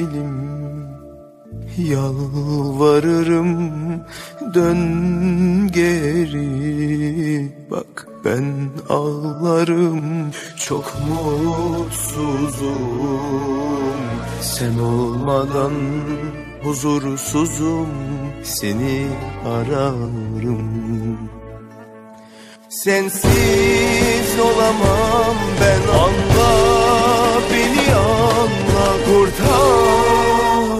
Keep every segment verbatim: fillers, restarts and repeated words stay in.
sevgilim, yalvarırım dön geri. Bak ben ağlarım, çok mutsuzum. Sen olmadan huzursuzum, seni ararım. Sensiz olamam ben, anla beni, anla, kurtar.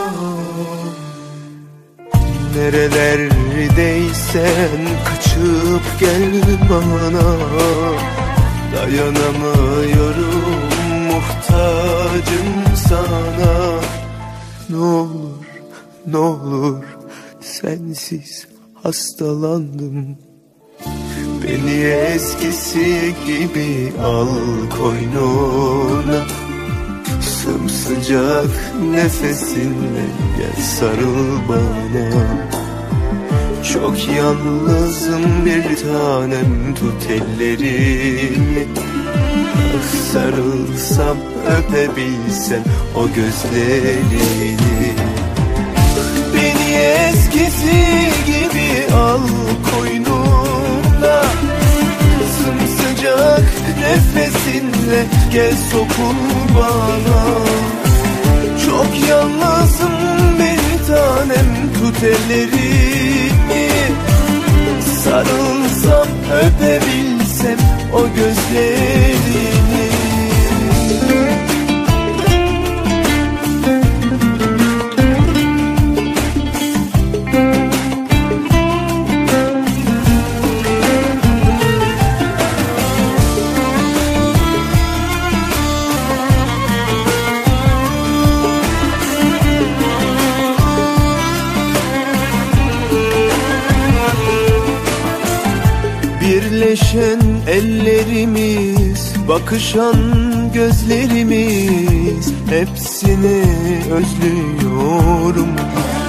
Nerelerdeysen kaçıp gel bana, dayanamıyorum, muhtacım sana. Ne olur, ne olur, sensiz hastalandım. Beni eskisi gibi al koynuna, sımsıcak nefesinle gel sarıl bana. Çok yalnızım bir tanem, tut ellerimi. Ah, sarılsam öpebilsem o gözlerini. Beni eskisi gibi al koynuna, sımsıcak nefesinle gel sokul bana. Çok yalnızım bir tanem, tut ellerimi. Sarılsam öpebilsem o gözlerini. Birleşen ellerimiz, bakışan gözlerimiz, hepsini özlüyorum.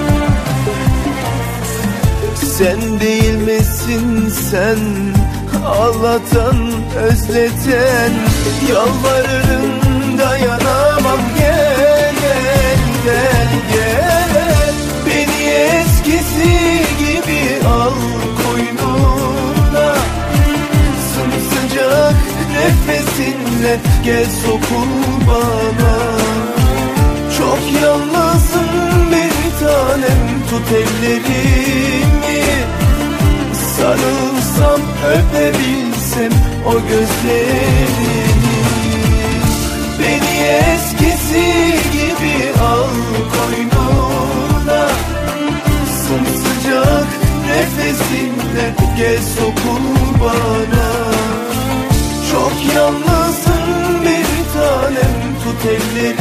Sen değil misin sen, ağlatan, özleten? Yalvarırım dayanamam, gel gel gel gel. Beni eskisi gibi al koynuna, sımsıcak nefesinle gel sokul bana. Çok yalnızım bir tanem, tut ellerimi. Sarılsam öpebilsem o gözlerini. Beni eskisi gibi al koynuna, sımsıcak nefesinle gel sokul bana. Çok yalnızım bir tanem, tut ellerimi.